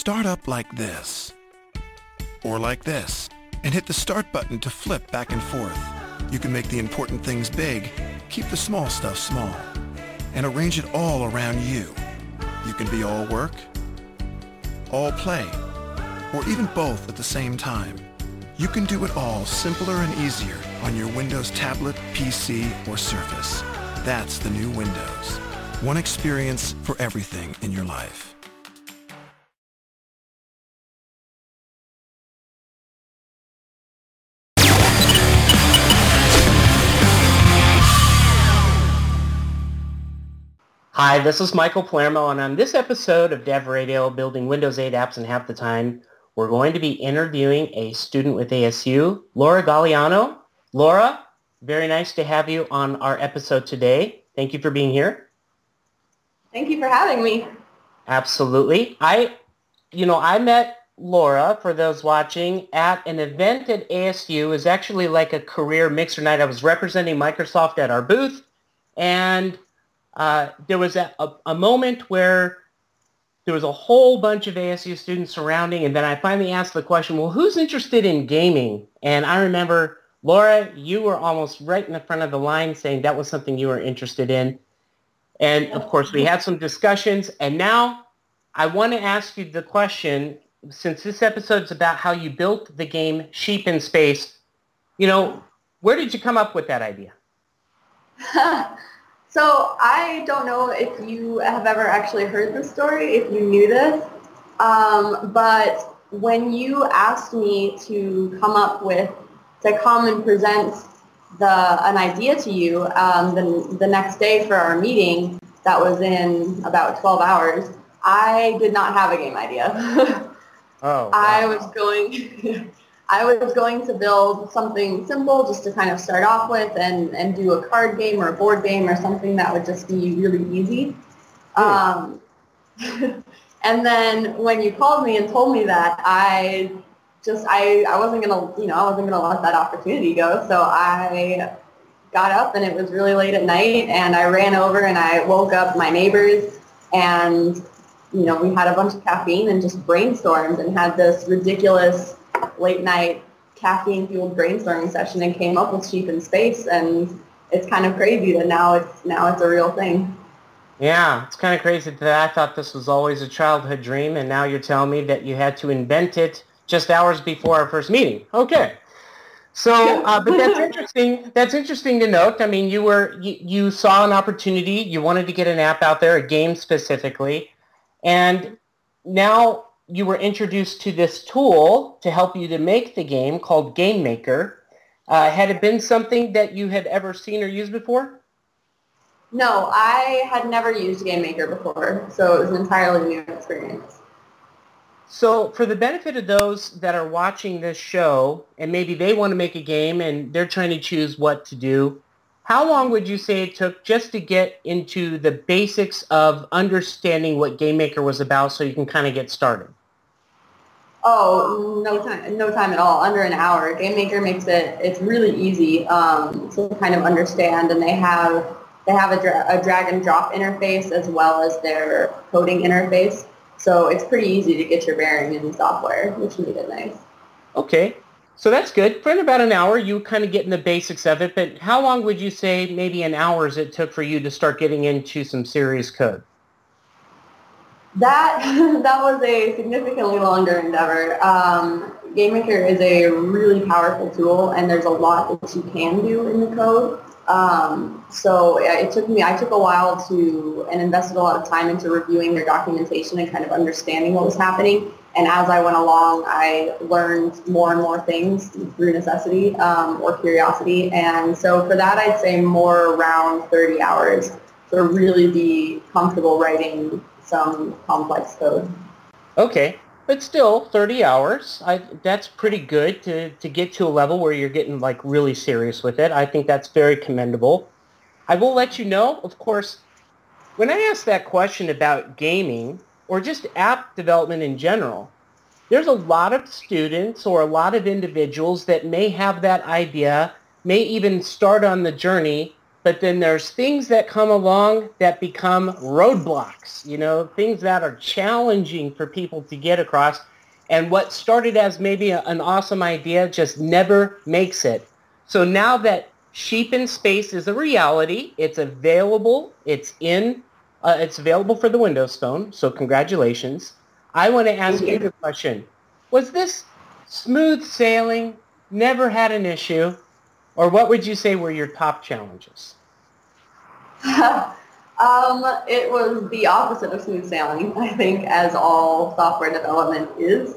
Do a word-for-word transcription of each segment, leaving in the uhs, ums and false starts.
Start up like this, or like this, and hit the start button to flip back and forth. You can make the important things big, keep the small stuff small, and arrange it all around you. You can be all work, all play, or even both at the same time. You can do it all simpler and easier on your Windows tablet, P C, or Surface. That's the new Windows. One experience for everything in your life. Hi, this is Michael Palermo, and on this episode of Dev Radio, Building Windows eight Apps in Half the Time, we're going to be interviewing a student with A S U, Laura Galliano. Laura, very nice to have you on our episode today. Thank you for being here. Thank you for having me. Absolutely. I, you know, I met Laura, for those watching, at an event at A S U. It was actually like a career mixer night. I was representing Microsoft at our booth, and uh, there was a, a, a moment where there was a whole bunch of A S U students surrounding, and then I finally asked the question, well, who's interested in gaming? And I remember, Laura, you were almost right in the front of the line saying that was something you were interested in. And, of course, we had some discussions. And now I want to ask you the question, since this episode is about how you built the game Sheep in Space, you know, where did you come up with that idea? So I don't know if you have ever actually heard this story, if you knew this, um, but when you asked me to come up with, to come and present the an idea to you um, the, the next day for our meeting that was in about twelve hours, I did not have a game idea. Oh, wow. I was going... I was going to build something simple just to kind of start off with and, and do a card game or a board game or something that would just be really easy. Um, and then when you called me and told me that, I just, I, I wasn't going to, you know, I wasn't going to let that opportunity go. So I got up and it was really late at night and I ran over and I woke up my neighbors and, you know, we had a bunch of caffeine and just brainstormed and had this ridiculous late night caffeine fueled brainstorming session and came up with Sheep in Space, and it's kind of crazy that now it's now it's a real thing. Yeah, it's kind of crazy that I thought this was always a childhood dream, and now you're telling me that you had to invent it just hours before our first meeting. Okay. So, uh, but that's interesting. That's interesting to note. I mean, you were you, you saw an opportunity. You wanted to get an app out there, a game specifically, and now you were introduced to this tool to help you to make the game called Game Maker. Uh, had it been something that you had ever seen or used before? No, I had never used Game Maker before, so it was an entirely new experience. So for the benefit of those that are watching this show, and maybe they want to make a game and they're trying to choose what to do, how long would you say it took just to get into the basics of understanding what Game Maker was about so you can kind of get started? Oh, no time, no time at all. Under an hour. Game Maker makes it, it's really easy um, to kind of understand, and they have they have a, dra- a drag and drop interface as well as their coding interface. So it's pretty easy to get your bearing in the software, which made it nice. Okay, so that's good. For about an hour, you kind of get in the basics of it, but how long would you say maybe in hours it took for you to start getting into some serious code? That that was a significantly longer endeavor. Um, Game Maker is a really powerful tool, and there's a lot that you can do in the code. Um, so it took me, I took a while to, and invested a lot of time into reviewing their documentation and kind of understanding what was happening. And as I went along, I learned more and more things through necessity um, or curiosity. And so for that, I'd say more around thirty hours to really be comfortable writing some complex code. Okay, but still thirty hours. I, that's pretty good to, to get to a level where you're getting like really serious with it. I think that's very commendable. I will let you know, of course, when I asked that question about gaming or just app development in general, there's a lot of students or a lot of individuals that may have that idea, may even start on the journey, but then there's things that come along that become roadblocks, you know, things that are challenging for people to get across. And what started as maybe a, an awesome idea just never makes it. So now that Sheep in Space is a reality, it's available, it's in, uh, it's available for the Windows Phone, so congratulations. I want to ask you the question, was this smooth sailing, never had an issue, or what would you say were your top challenges? um, it was the opposite of smooth sailing, I think, as all software development is.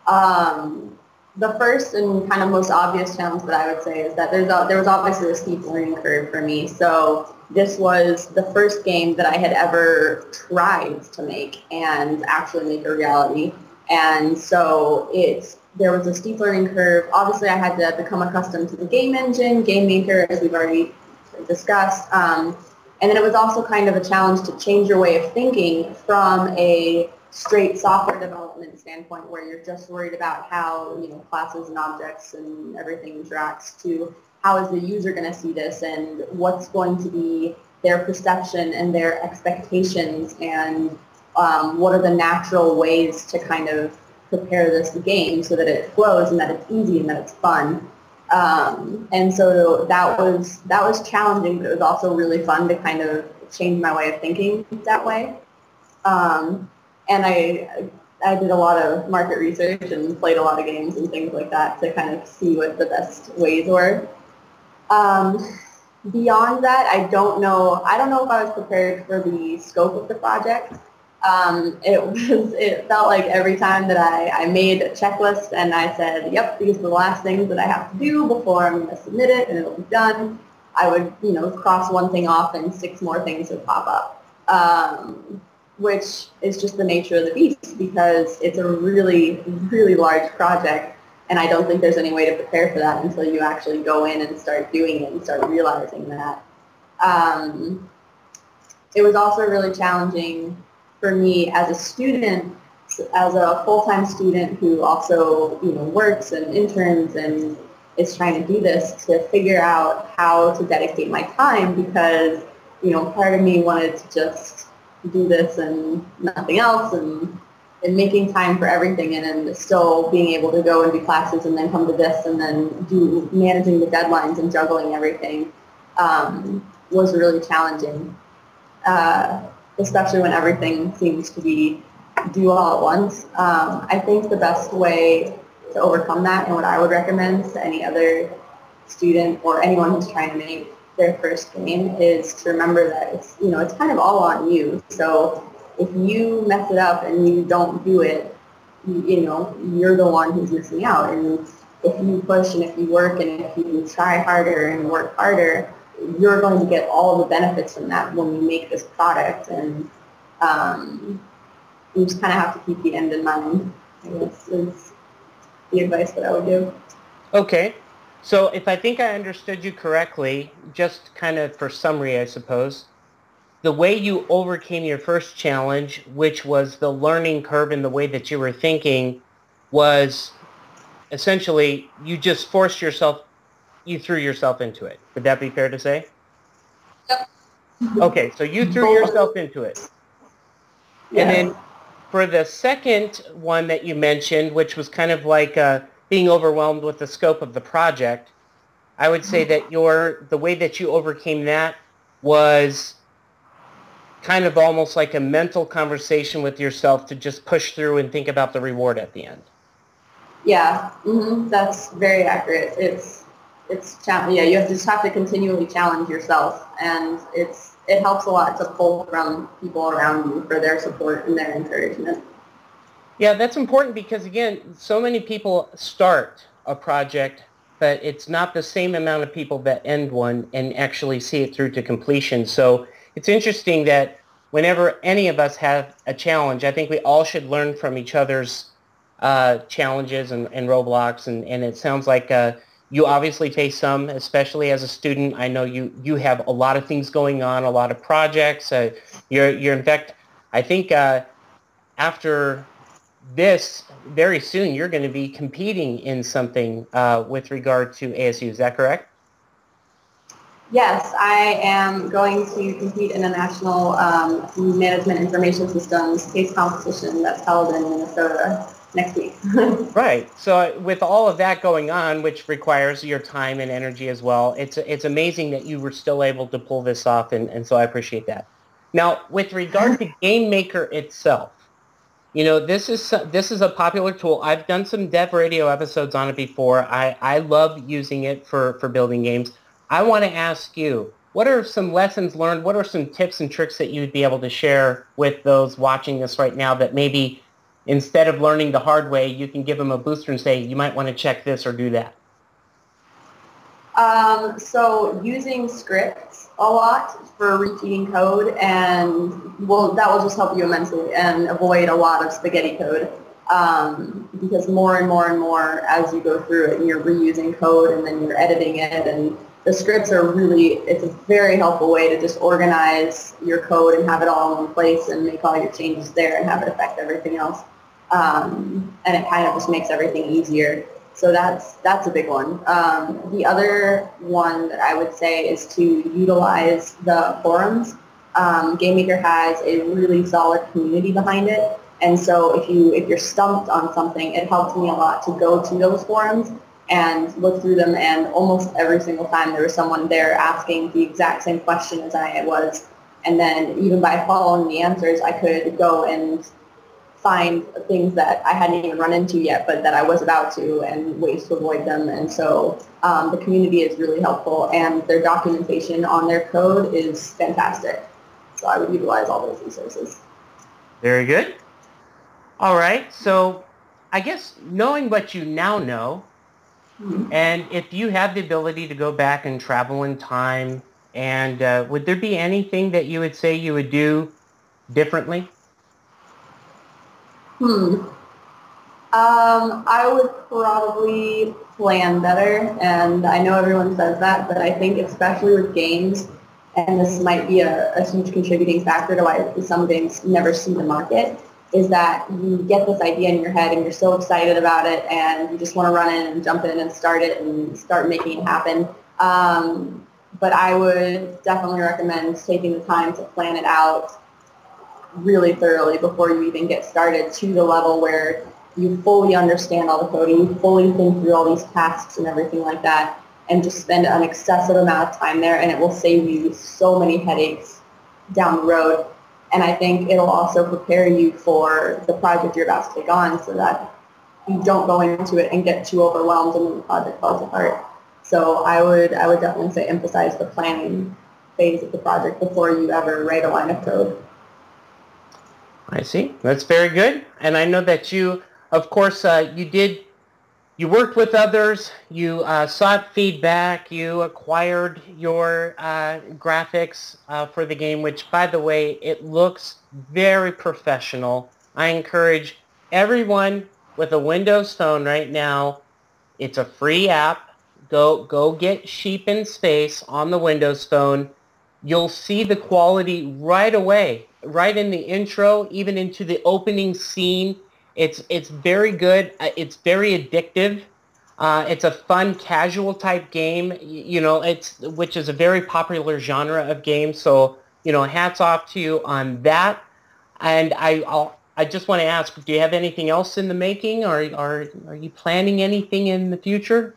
Um, the first and kind of most obvious challenge that I would say is that there's a, there was obviously a steep learning curve for me. So this was the first game that I had ever tried to make and actually make a reality. And so it's there was a steep learning curve. Obviously, I had to become accustomed to the game engine, Game Maker, as we've already discussed. Um, and then it was also kind of a challenge to change your way of thinking from a straight software development standpoint where you're just worried about how, you know, classes and objects and everything interacts to how is the user going to see this and what's going to be their perception and their expectations and um, what are the natural ways to kind of prepare this game so that it flows and that it's easy and that it's fun. Um, and so that was that was challenging, but it was also really fun to kind of change my way of thinking that way. Um, and I I did a lot of market research and played a lot of games and things like that to kind of see what the best ways were. Um, beyond that, I don't know. I don't know if I was prepared for the scope of the project. Um, it was. It felt like every time that I, I made a checklist and I said, "Yep, these are the last things that I have to do before I'm going to submit it, and it'll be done." I would, you know, cross one thing off, and six more things would pop up, um, which is just the nature of the beast because it's a really, really large project, and I don't think there's any way to prepare for that until you actually go in and start doing it and start realizing that. Um, it was also really challenging for me as a student, as a full-time student who also, you know, works and interns and is trying to do this, to figure out how to dedicate my time because, you know, part of me wanted to just do this and nothing else and, and making time for everything and then still being able to go and do classes and then come to this and then do managing the deadlines and juggling everything um, was really challenging. Uh, especially when everything seems to be due all at once. Um, I think the best way to overcome that and what I would recommend to any other student or anyone who's trying to make their first game is to remember that it's, you know, it's kind of all on you. So if you mess it up and you don't do it, you, you know, you're the one who's missing out. And if you push and if you work and if you try harder and work harder, you're going to get all the benefits from that when you make this product, and um, you just kind of have to keep the end in mind, I guess, is the advice that I would give. Okay. So if I think I understood you correctly, just kind of for summary, I suppose, the way you overcame your first challenge, which was the learning curve and the way that you were thinking, was essentially you just forced yourself, you threw yourself into it. Would that be fair to say? Yep. Okay, so you threw yourself into it. Yeah. And then for the second one that you mentioned, which was kind of like uh, being overwhelmed with the scope of the project, I would say that your the way that you overcame that was kind of almost like a mental conversation with yourself to just push through and think about the reward at the end. Yeah, mm-hmm. That's very accurate. It's it's yeah, you have to just have to continually challenge yourself, and it's it helps a lot to pull from people around you for their support and their encouragement. Yeah, that's important because again, so many people start a project, but it's not the same amount of people that end one and actually see it through to completion. So it's interesting that whenever any of us have a challenge, I think we all should learn from each other's uh, challenges and, and roadblocks, and, and it sounds like uh, you obviously face some, especially as a student. I know you you have a lot of things going on, a lot of projects. Uh, you're you're in fact, I think uh, after this, very soon you're going to be competing in something uh, with regard to A S U. Is that correct? Yes, I am going to compete in a national um, management information systems case competition that's held in Minnesota next week. Right. So uh, with all of that going on, which requires your time and energy as well, it's it's amazing that you were still able to pull this off, and, and so I appreciate that. Now, with regard to Game Maker itself, you know, this is so- this is a popular tool. I've done some Dev Radio episodes on it before. I, I love using it for, for building games. I want to ask you, what are some lessons learned? What are some tips and tricks that you would be able to share with those watching this right now that maybe instead of learning the hard way, you can give them a booster and say, you might want to check this or do that? Um, so using scripts a lot for repeating code, and well, that will just help you immensely and avoid a lot of spaghetti code. Um, because more and more and more as you go through it and you're reusing code and then you're editing it, and the scripts are really, it's a very helpful way to just organize your code and have it all in one place and make all your changes there and have it affect everything else. Um, and it kind of just makes everything easier. So that's that's a big one. Um, the other one that I would say is to utilize the forums. Um, GameMaker has a really solid community behind it, and so if you if you're stumped on something, it helps me a lot to go to those forums and look through them. And almost every single time there was someone there asking the exact same question as I was, and then even by following the answers, I could go and find things that I hadn't even run into yet, but that I was about to, and ways to avoid them. And so um, the community is really helpful, and their documentation on their code is fantastic. So I would utilize all those resources. Very good. All right. So I guess knowing what you now know, mm-hmm. and if you have the ability to go back and travel in time, and uh, would there be anything that you would say you would do differently? Hmm. Um, I would probably plan better, and I know everyone says that, but I think especially with games, and this might be a, a huge contributing factor to why some games never see the market, is that you get this idea in your head and you're so excited about it and you just want to run in and jump in and start it and start making it happen. Um, but I would definitely recommend taking the time to plan it out really thoroughly before you even get started, to the level where you fully understand all the coding, you fully think through all these tasks and everything like that, and just spend an excessive amount of time there, and it will save you so many headaches down the road. And I think it'll also prepare you for the project you're about to take on, so that you don't go into it and get too overwhelmed and then the project falls apart. So I would I would definitely say emphasize the planning phase of the project before you ever write a line of code. I see. That's very good. And I know that you, of course, uh, you did, you worked with others, you uh, sought feedback, you acquired your uh, graphics uh, for the game, which, by the way, it looks very professional. I encourage everyone with a Windows phone right now, it's a free app. Go, go get Sheep in Space on the Windows phone. You'll see the quality right away, right in the intro, even into the opening scene. It's it's very good. It's very addictive. Uh, it's a fun, casual type game. You know, it's which is a very popular genre of games. So you know, hats off to you on that. And I I'll, I just want to ask, do you have anything else in the making, or are are you planning anything in the future?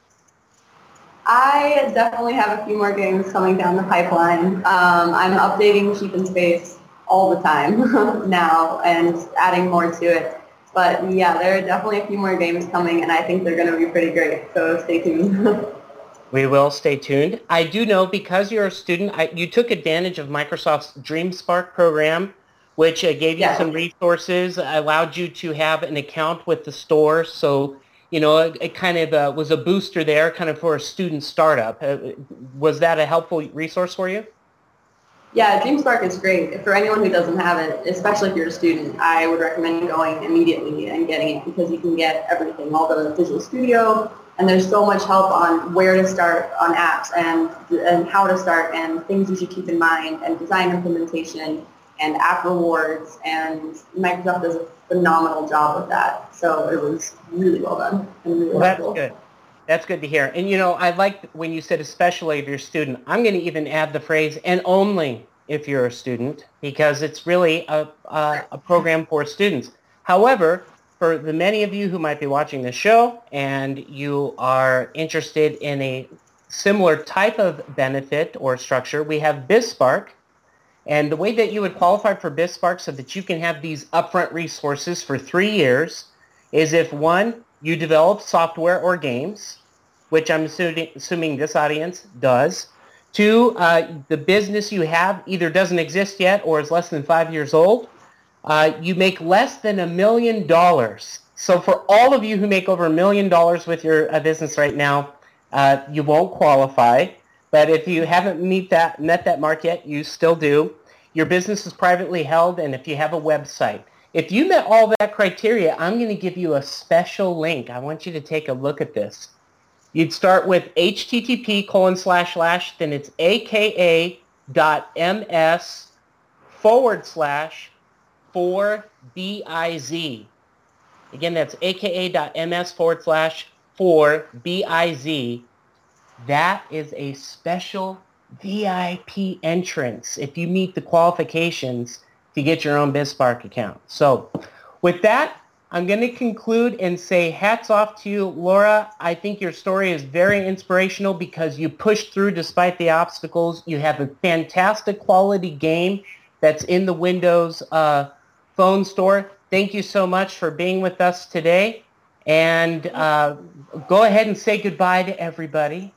I definitely have a few more games coming down the pipeline. Um, I'm updating Sheep in Space all the time now and adding more to it. But yeah, there are definitely a few more games coming, and I think they're going to be pretty great. So stay tuned. We will stay tuned. I do know, because you're a student, I, you took advantage of Microsoft's DreamSpark program, which uh, gave you Yeah. some resources, allowed you to have an account with the store. So, you know, it, it kind of uh, was a booster there, kind of for a student startup. Uh, was that a helpful resource for you? Yeah, DreamSpark is great. For anyone who doesn't have it, especially if you're a student, I would recommend going immediately and getting it, because you can get everything, all the Visual Studio, and there's so much help on where to start on apps and and how to start and things you should keep in mind and design implementation and app rewards, and Microsoft does a phenomenal job with that. So it was really well done and really Well, that's helpful. good. That's good to hear. And, you know, I like when you said especially if you're a student. I'm going to even add the phrase, and only if you're a student, because it's really a, a, a program for students. However, for the many of you who might be watching this show and you are interested in a similar type of benefit or structure, we have BizSpark. And the way that you would qualify for BizSpark so that you can have these upfront resources for three years is if, one, you develop software or games, which I'm assuming, assuming this audience does. Two, uh, the business you have either doesn't exist yet or is less than five years old. Uh, you make less than a million dollars. So for all of you who make over a million dollars with your uh, business right now, uh, you won't qualify. But if you haven't meet that, met that mark yet, you still do. Your business is privately held, and if you have a website. If you met all that criteria, I'm going to give you a special link. I want you to take a look at this. You'd start with H T T P colon slash slash, then it's aka dot ms forward slash for B I Z. Again, that's aka dot ms forward slash for B I Z. That is a special V I P entrance if you meet the qualifications to get your own BizSpark account. So with that, I'm going to conclude and say hats off to you, Laura. I think your story is very inspirational because you pushed through despite the obstacles. You have a fantastic quality game that's in the Windows uh, phone store. Thank you so much for being with us today. And uh, go ahead and say goodbye to everybody.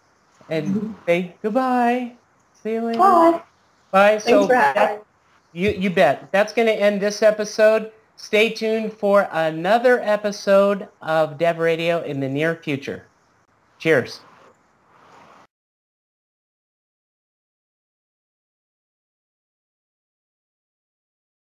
And say goodbye. See you later. Bye. Bye. Thanks So for having that, you, you bet. That's going to end this episode. Stay tuned for another episode of Dev Radio in the near future. Cheers.